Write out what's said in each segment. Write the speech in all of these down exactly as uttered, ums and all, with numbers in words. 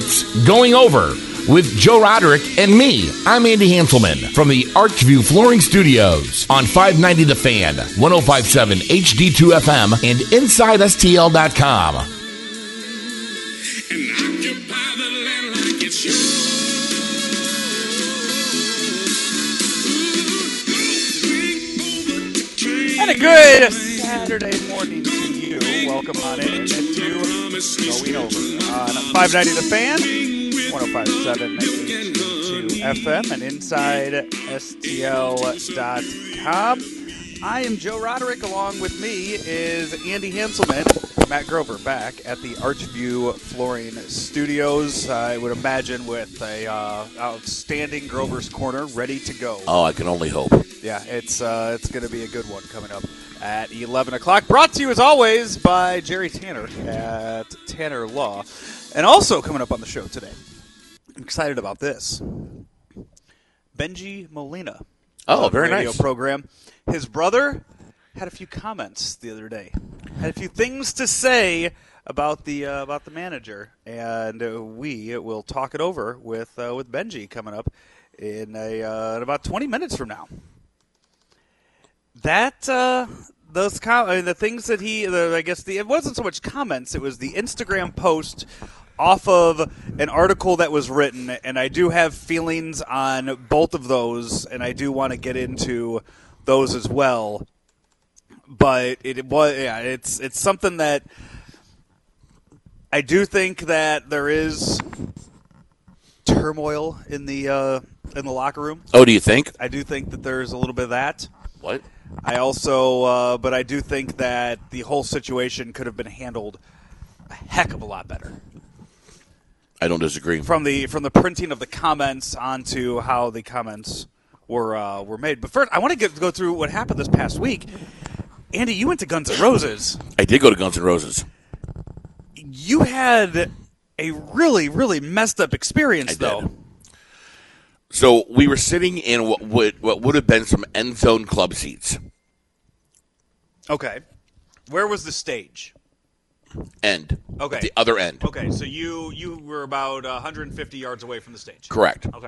It's Going Over with Joe Roderick and me. I'm Andy Hanselman from the Archview Flooring Studios on five ninety The Fan, one oh five point seven H D two F M, and inside S T L dot com. And occupy the land like it's yours. And a good Saturday morning to you. Welcome on in to Going Over on five ninety The Fan, one oh five point seven H D two F M, and inside S T L dot com. I am Joe Roderick. Along with me is Andy Hanselman. Matt Grover back at the Archview Flooring Studios. I would imagine with a uh, outstanding Grover's Corner ready to go. Oh, I can only hope. Yeah, it's uh, it's going to be a good one coming up at eleven o'clock. Brought to you, as always, by Jerry Tanner at Tanner Law. And also coming up on the show today, I'm excited about this. Benji Molina. Oh, very radio nice. Program. His brother had a few comments the other day. Had a few things to say about the uh, about the manager, and uh, we will talk it over with uh, with Benji coming up in a uh, in about twenty minutes from now. That uh, those com- I mean, the things that he, the, I guess the it wasn't so much comments; it was the Instagram post off of an article that was written, and I do have feelings on both of those, and I do want to get into those as well. But it was, yeah, it's it's something that I do think that there is turmoil in the uh, in the locker room. Oh, do you think? I do think that there's a little bit of that. What? I also, uh, but I do think that the whole situation could have been handled a heck of a lot better. I don't disagree. From the from the printing of the comments onto how the comments were uh, were made. But first, I want to get, go through what happened this past week. Andy, you went to Guns N' Roses. I did go to Guns N' Roses. You had a really, really messed up experience, I though. did. So we were sitting in what would what would have been some end zone club seats. Okay. Where was the stage? End. Okay. At the other end. Okay, so you you were about one hundred fifty yards away from the stage. Correct. Okay.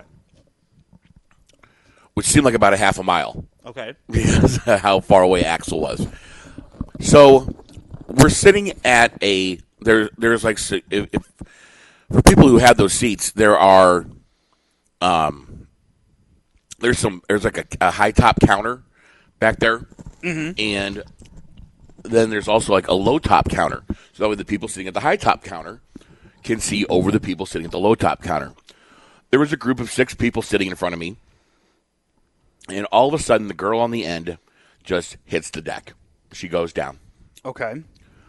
Which seemed like about a half a mile. Okay. Because how far away Axel was. So we're sitting at a there. There's like if, if for people who have those seats, there are um there's some there's like a, a high top counter back there, mm-hmm. and then there's also like a low top counter. So that way the people sitting at the high top counter can see over the people sitting at the low top counter. There was a group of six people sitting in front of me. And all of a sudden, the girl on the end just hits the deck. She goes down. Okay.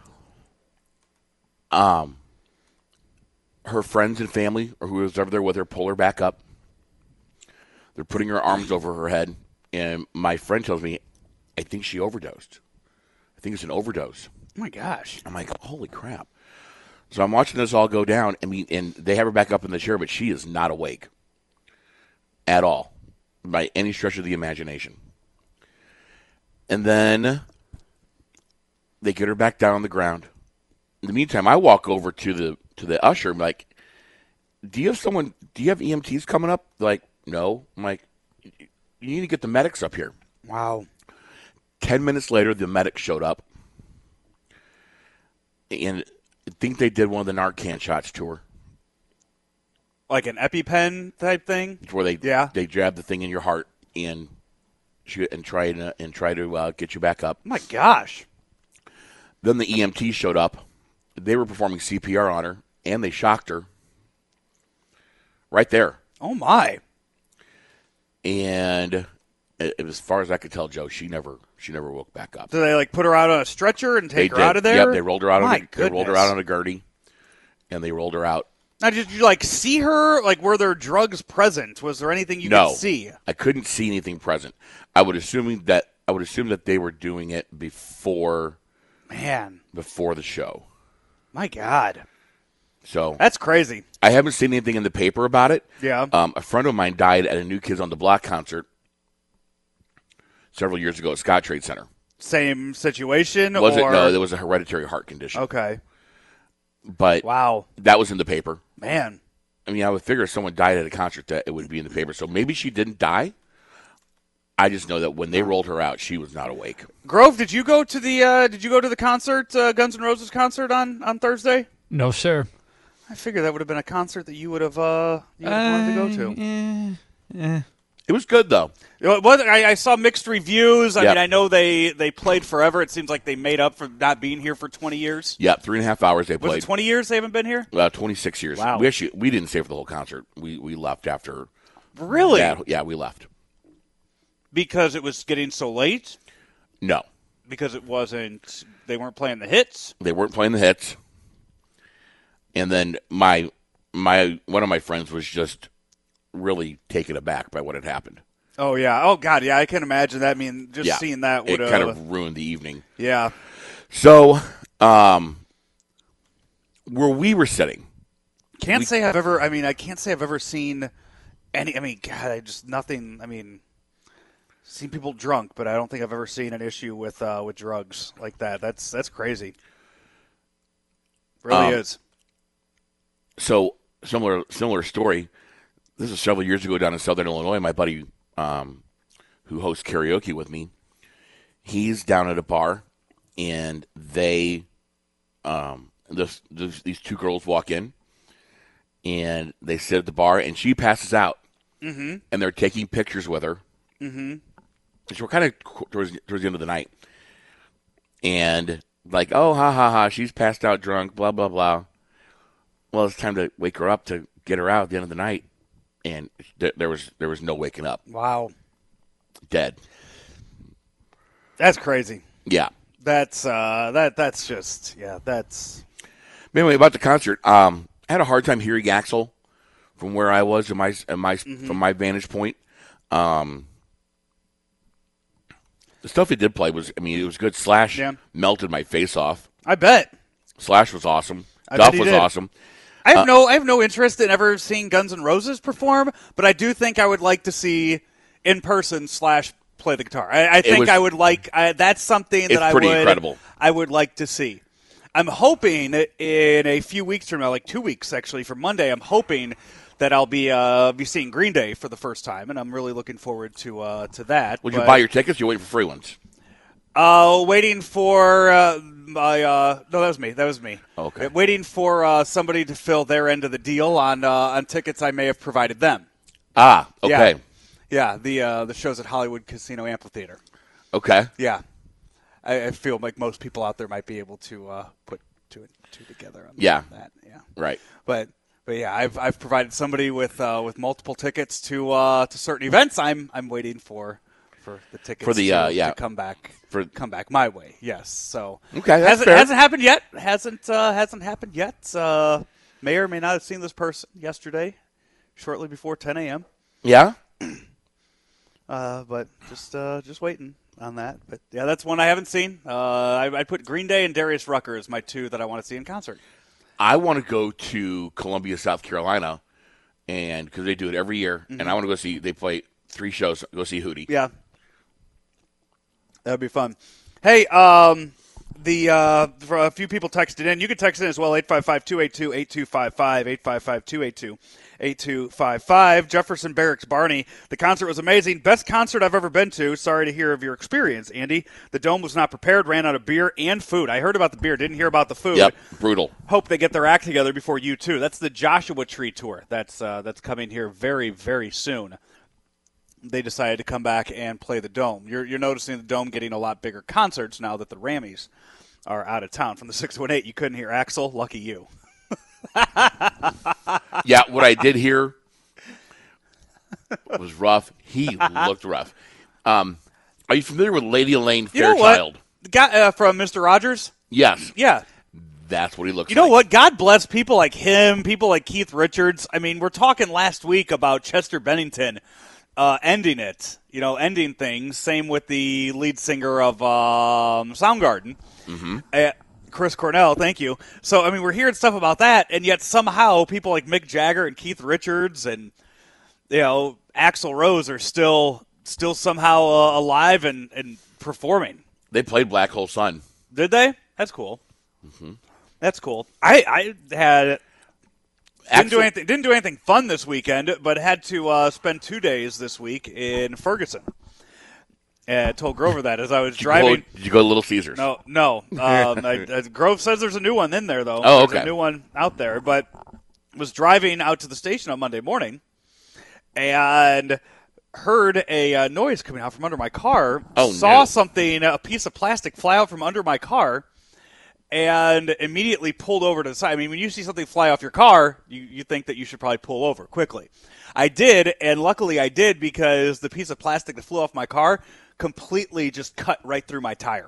Um, her friends and family, or who was ever there with her, pull her back up. They're putting her arms over her head. And my friend tells me, I think she overdosed. I think it's an overdose. Oh, my gosh. I'm like, holy crap. So I'm watching this all go down. I mean, and they have her back up in the chair, but she is not awake at all. By any stretch of the imagination. And then they get her back down on the ground. In the meantime, I walk over to the to the usher. I'm like, do you have someone, do you have E M Ts coming up? They're like, no. I'm like, you need to get the medics up here. Wow. Ten minutes later, the medics showed up. And I think they did one of the Narcan shots to her. Like an EpiPen type thing? It's where they yeah. they jab the thing in your heart and shoot and try to and try to uh, get you back up. Oh my gosh! Then the E M T showed up. They were performing C P R on her, and they shocked her right there. Oh my! And as far as I could tell, Joe, she never she never woke back up. So they like put her out on a stretcher and take they her did. out of there? Yep, they rolled her out. My on a, goodness. They rolled her out on a gurney, and they rolled her out. Now, did you like see her? Like, were there drugs present? Was there anything you no, could see? I couldn't see anything present. I would assuming that I would assume that they were doing it before, man, before the show. My God, so that's crazy. I haven't seen anything in the paper about it. Yeah, um, a friend of mine died at a New Kids on the Block concert several years ago at Scott Trade Center. Same situation? Was or? it? No, there was a hereditary heart condition. Okay. But wow, that was in the paper. Man. I mean, I would figure if someone died at a concert that it would be in the paper. So maybe she didn't die. I just know that when they rolled her out, she was not awake. Grove, did you go to the uh, did you go to the concert, uh, Guns N' Roses concert on, on Thursday? No, sir. I figured that would have been a concert that you would have uh, you would have wanted to go to. Uh, eh, eh. It was good, though. You know, what- I, I saw mixed reviews. I Yep. mean, I know they, they played forever. It seems like they made up for not being here for twenty years. Yeah, three and a half hours they Was played. it twenty years they haven't been here? Uh, twenty-six years. Wow. We actually we didn't stay for the whole concert. We we left after. Really? Yeah, yeah, we left. Because it was getting so late? No, Because it wasn't – they weren't playing the hits? they weren't playing the hits. And then my my one of my friends was just really taken aback by what had happened. Oh, yeah. Oh, God, yeah, I can imagine that. I mean, just Yeah, seeing that would it have kind of ruined the evening. – yeah. So, um, where we were sitting, Can't We- say I've ever – I mean, I can't say I've ever seen any – I mean, God, I just – nothing – I mean – seen people drunk, but I don't think I've ever seen an issue with uh, with drugs like that. That's that's crazy. Really Um, is. so similar similar story. This is several years ago down in Southern Illinois. My buddy, um, who hosts karaoke with me, he's down at a bar, and they, um, this, this, these two girls walk in, and they sit at the bar, and she passes out, mm-hmm. and they're taking pictures with her. Mm-hmm. So we're kind of towards towards the end of the night, and like, oh, ha ha ha, she's passed out drunk, blah blah blah. Well, it's time to wake her up to get her out at the end of the night, and th- there was there was no waking up, Wow. dead. That's crazy. Yeah. That's uh that that's just yeah, that's But anyway, about the concert, um, I had a hard time hearing Axl from where I was in my in my Mm-hmm. from my vantage point. Um, the stuff he did play was, I mean, it was good. Slash Yeah. melted my face off. I bet. Slash was awesome. I bet Duff he was did. awesome. I have Uh, no I have no interest in ever seeing Guns N' Roses perform, but I do think I would like to see in person Slash play the guitar. I, I think was- I would like I, that's something It's that I pretty would incredible. I would like to see. I'm hoping in a few weeks from now, like two weeks actually, for Monday, I'm hoping that I'll be uh, be seeing Green Day for the first time, and I'm really looking forward to uh, to that. Would you But, buy your tickets? Or you wait for free ones? Uh, waiting for uh, my uh, no, that was me. That was me. Okay. Uh, Waiting for uh, somebody to fill their end of the deal on uh, on tickets I may have provided them. Ah, okay, Yeah, yeah the uh, the shows at Hollywood Casino Amphitheater. okay. Yeah, I, I feel like most people out there might be able to uh, put two and two together on Yeah. that. Yeah, Right. but but yeah, I've I've provided somebody with uh, with multiple tickets to uh, to certain events. I'm I'm waiting for for the tickets For the, to, uh, yeah. to come back For- come back my way. Yes, so Okay, that's hasn't fair. hasn't happened yet. Hasn't uh, hasn't happened yet. Uh, may or may not have seen this person yesterday, shortly before ten a.m. Yeah. Uh, but just uh, just waiting on that. But yeah, that's one I haven't seen. Uh, I, I put Green Day and Darius Rucker as my two that I want to see in concert. I want to go to Columbia, South Carolina, and because they do it every year, and I want to go see. They play three shows. Go see Hootie. Yeah, that'd be fun. Hey, um, the uh, for a few people texted in. You can text in as well. eight five five, two eight two, eight two five five, eight five five, two eight two, eight two five five. Jefferson Barracks Barney. The concert was amazing. Best concert I've ever been to. Sorry to hear of your experience, Andy. The Dome was not prepared. Ran out of beer and food. I heard about the beer. Didn't hear about the food. Yep, brutal. Hope they get their act together before you too. That's the Joshua Tree tour. That's uh, that's coming here very very soon. They decided to come back and play the Dome. You're you're noticing the Dome getting a lot bigger concerts now that the Rammies are out of town. From the six one eight, you couldn't hear Axl. Lucky you. Yeah, what I did hear was rough. He looked rough. Um, are you familiar with Lady Elaine You know Fairchild? what? The guy uh, from Mister Rogers. Yes, Yeah. that's what he looks You know like. what? God bless people like him, people like Keith Richards. I mean, we're talking last week about Chester Bennington uh, ending it, you know, ending things. Same with the lead singer of um, Soundgarden, mm-hmm. uh, Chris Cornell. Thank you. So, I mean, we're hearing stuff about that, and yet somehow people like Mick Jagger and Keith Richards and, you know, Axl Rose are still still somehow uh, alive and, and performing. They played Black Hole Sun. Did they? That's cool. Mm-hmm. That's cool. I, I had Didn't do anything. Didn't do anything fun this weekend, but had to uh, spend two days this week in Ferguson. And I told Grover that as I was did driving. You go, did you go to Little Caesars? No, no. Um, I, uh, Grove says there's a new one in there, though. Oh, There's okay. a new one out there. But was driving out to the station on Monday morning and heard a uh, noise coming out from under my car. Oh, saw no. something, a piece of plastic fly out from under my car, and immediately pulled over to the side. I mean, when you see something fly off your car, you, you think that you should probably pull over quickly. I did, and luckily I did because the piece of plastic that flew off my car completely just cut right through my tire.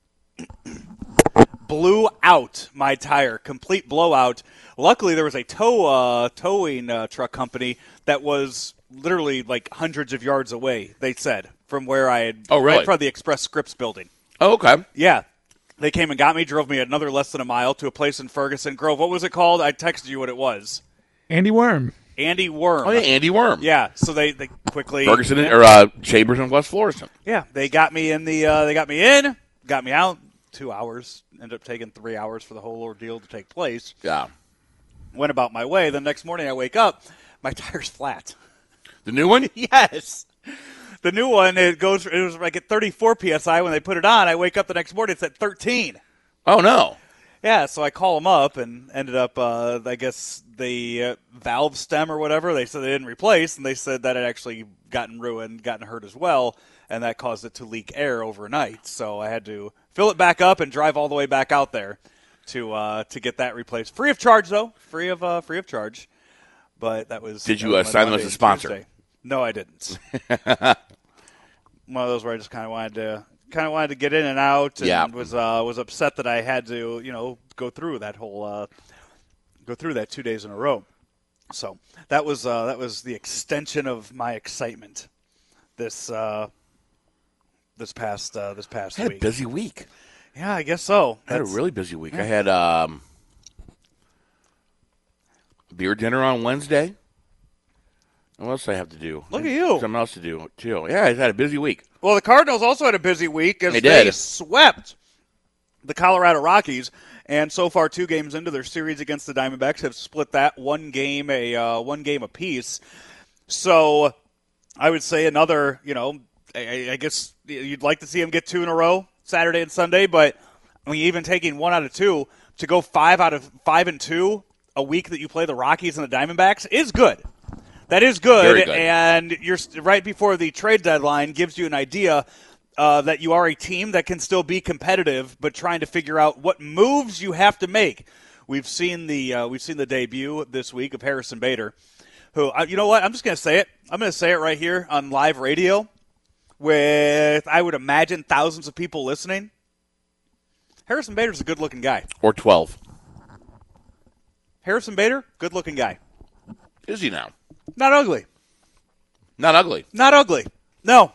Blew out my tire, complete blowout. Luckily, there was a tow uh, towing uh, truck company that was literally like hundreds of yards away, they said, from where I had, Oh, really? right in front of the Express Scripts building. Oh, okay. Yeah. They came and got me, drove me another less than a mile to a place in Ferguson. Grove, what was it called? I texted you what it was. Andy Worm. Andy Worm. Oh, yeah, Andy Worm. Yeah, so they, they quickly Ferguson and- or uh, Chambers and West Florissant. Yeah, they got me in the uh, they got me in, got me out. Two hours. Ended up taking three hours for the whole ordeal to take place. Yeah. Went about my way. The next morning I wake up, my tire's flat. The new one? Yes. The new one, it goes. It was like at thirty-four P S I when they put it on. I wake up the next morning, it's at thirteen. Oh, no. Yeah, so I call them up and ended up, uh, I guess, the uh, valve stem or whatever, they said they didn't replace, and they said that it actually gotten ruined, gotten hurt as well, and that caused it to leak air overnight. So I had to fill it back up and drive all the way back out there to uh, to get that replaced. Free of charge, though. Free of uh, free of charge. But that was. Did you that uh, was my sign them Monday as a and sponsor? Tuesday. No, I didn't. One of those where I just kind of wanted to kind of wanted to get in and out, and Yeah. was uh, was upset that I had to, you know, go through that whole uh, go through that two days in a row. So that was uh, that was the extension of my excitement this uh, this past uh, this past I had a week. busy week. Yeah, I guess so. I had a That's- really busy week. I had um, beer dinner on Wednesday. What else did I have to do? Look at you. Something else to do, too. Yeah, I had a busy week. Well, the Cardinals also had a busy week as They they, did. swept the Colorado Rockies, and so far two games into their series against the Diamondbacks have split that one game a uh, one game apiece. So I would say another, you know, I, I guess you'd like to see them get two in a row Saturday and Sunday, but I mean, even taking one out of two to go five out of five and two a week that you play the Rockies and the Diamondbacks is good. That is good, Very good. and you're right before the trade deadline gives you an idea uh, that you are a team that can still be competitive, but trying to figure out what moves you have to make. We've seen the uh, we've seen the debut this week of Harrison Bader, who uh, you know what? I'm just going to say it. I'm going to say it right here on live radio, with I would imagine thousands of people listening. Harrison Bader's a good-looking guy. Or twelve. Harrison Bader, good-looking guy. Is he now? Not ugly. Not ugly. Not ugly. No.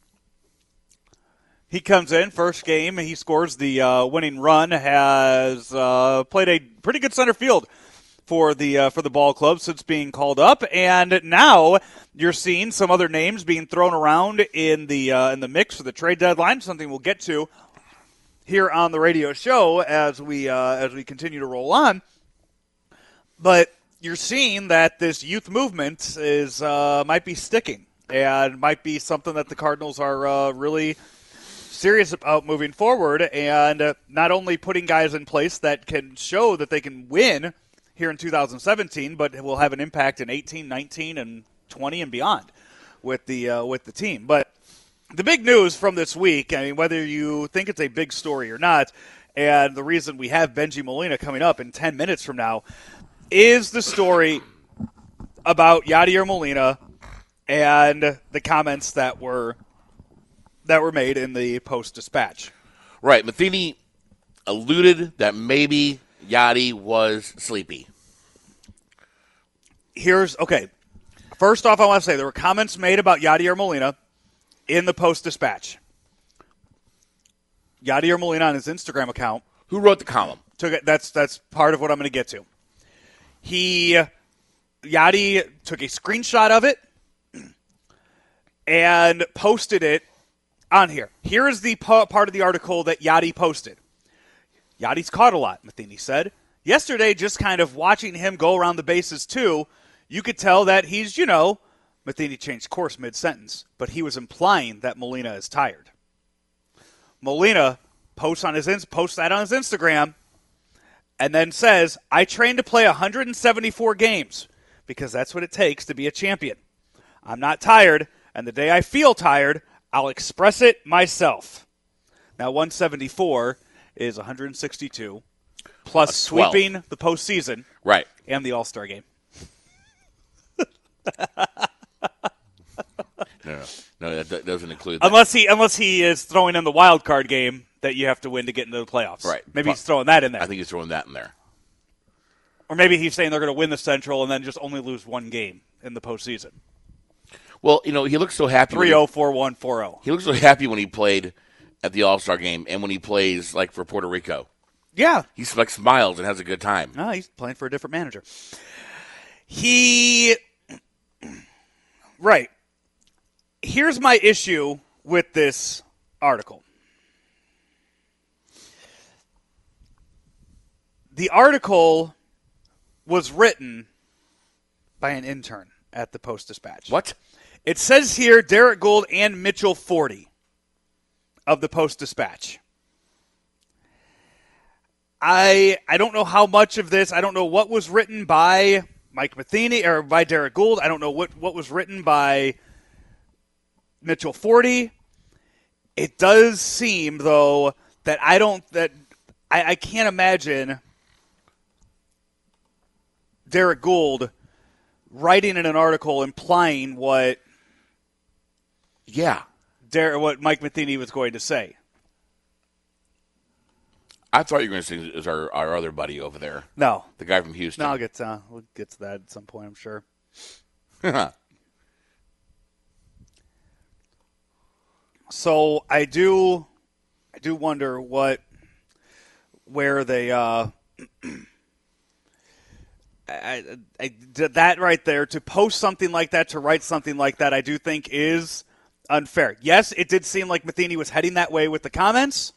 He comes in, first game, he scores the uh, winning run, has uh, played a pretty good center field for the uh, for the ball club since being called up, and now you're seeing some other names being thrown around in the uh, in the mix for the trade deadline, something we'll get to here on the radio show as we uh, as we continue to roll on. But you're seeing that this youth movement is uh, might be sticking and might be something that the Cardinals are uh, really serious about moving forward, and uh, not only putting guys in place that can show that they can win here in two thousand seventeen, but will have an impact in eighteen, nineteen, and twenty and beyond with the uh, with the team. But the big news from this week, I mean, whether you think it's a big story or not, and the reason we have Bengie Molina coming up in ten minutes from now, is the story about Yadier Molina and the comments that were that were made in the Post-Dispatch. Right. Matheny alluded that maybe Yadi was sleepy. Here's, okay, first off, I want to say there were comments made about Yadier Molina in the Post-Dispatch. Yadier Molina on his Instagram account Who wrote the column? took it. That's that's part of what I'm going to get to. He, Yadi took a screenshot of it and posted it on here. Here is the po- part of the article that Yadi posted. Yadi's caught a lot, Matheny said. Yesterday, just kind of watching him go around the bases too, you could tell that he's, you know, Matheny changed course mid-sentence, but he was implying that Molina is tired. Molina posts on his posts that on his Instagram and then says, I trained to play one hundred seventy-four games because that's what it takes to be a champion. I'm not tired, and the day I feel tired, I'll express it myself. Now, one seventy-four is one hundred sixty-two, plus That's sweeping twelve. the postseason Right. and the All-Star game. No, no, that, that doesn't include that. Unless he unless he is throwing in the wild card game that you have to win to get into the playoffs. Right. Maybe he's throwing that in there. I think he's throwing that in there. Or maybe he's saying they're going to win the Central and then just only lose one game in the postseason. Well, you know, he looks so happy. when three he- oh, four one, four oh. He looks so happy when he played at the All-Star game and when he plays, like, for Puerto Rico. Yeah. He, like, smiles and has a good time. Oh, he's playing for a different manager. He... Right. Here's my issue with this article. The article was written by an intern at the Post-Dispatch. What? It says here Derek Gould and Mitchell Forty of the Post-Dispatch. I I don't know how much of this. I don't know what was written by Mike Matheny or by Derek Gould. I don't know what, what was written by Mitchell Forty. It does seem, though, that I don't that I, I can't imagine Derek Gould writing in an article implying what Yeah. Der- what Mike Matheny was going to say. I thought you were going to say it was our, our other buddy over there, No, the guy from Houston. no, I'll get to, we'll get to that at some point, I'm sure. So I do, I do wonder what, where they, uh, I, I did that right there to post something like that, to write something like that. I do think is unfair. Yes, it did seem like Matheny was heading that way with the comments,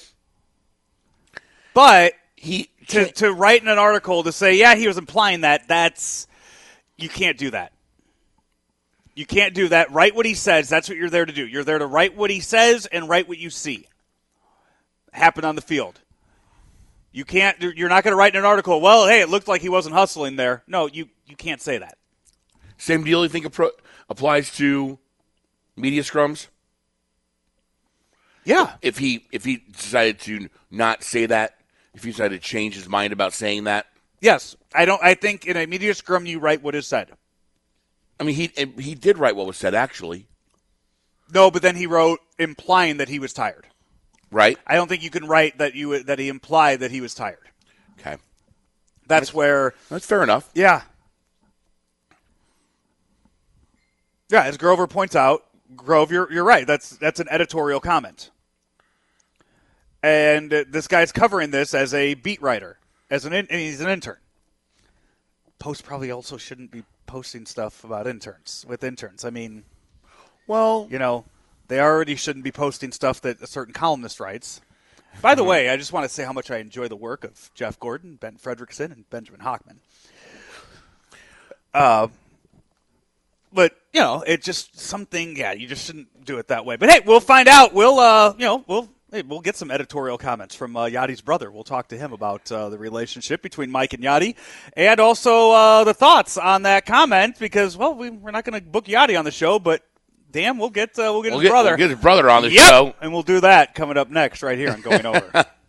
but he to to write in an article to say, yeah, he was implying that. That's you can't do that. You can't do that. Write what he says. That's what you're there to do. You're there to write what he says and write what you see happen on the field. You can't. You're not going to write in an article, well, hey, it looked like he wasn't hustling there. No, you, you can't say that. Same deal you think appro- applies to media scrums? Yeah. If he if he decided to not say that, if he decided to change his mind about saying that? Yes. I don't. I think in a media scrum you write what is said. I mean, he he did write what was said, actually. No, but then he wrote implying that he was tired. Right? I don't think you can write that you that he implied that he was tired. Okay. That's where, That's fair enough. yeah. Yeah, as Grover points out, Grove, you're, you're right. That's that's an editorial comment. And uh, this guy's covering this as a beat writer, as an in, and he's an intern. Post probably also shouldn't be posting stuff about interns, with interns. I mean, Well, you know, they already shouldn't be posting stuff that a certain columnist writes. By the way, I just want to say how much I enjoy the work of Jeff Gordon, Ben Fredrickson, and Benjamin Hockman. Uh, but, you know, it just something, yeah, you just shouldn't do it that way. But, hey, we'll find out. We'll, uh, you know, we'll hey, we'll get some editorial comments from uh, Yachty's brother. We'll talk to him about uh, the relationship between Mike and Yachty and also uh, the thoughts on that comment because, well, we, we're not going to book Yachty on the show, but damn, we'll get uh, we'll get we'll his get, brother. We'll get his brother on the Yep. show. And we'll do that coming up next right here on Going Over.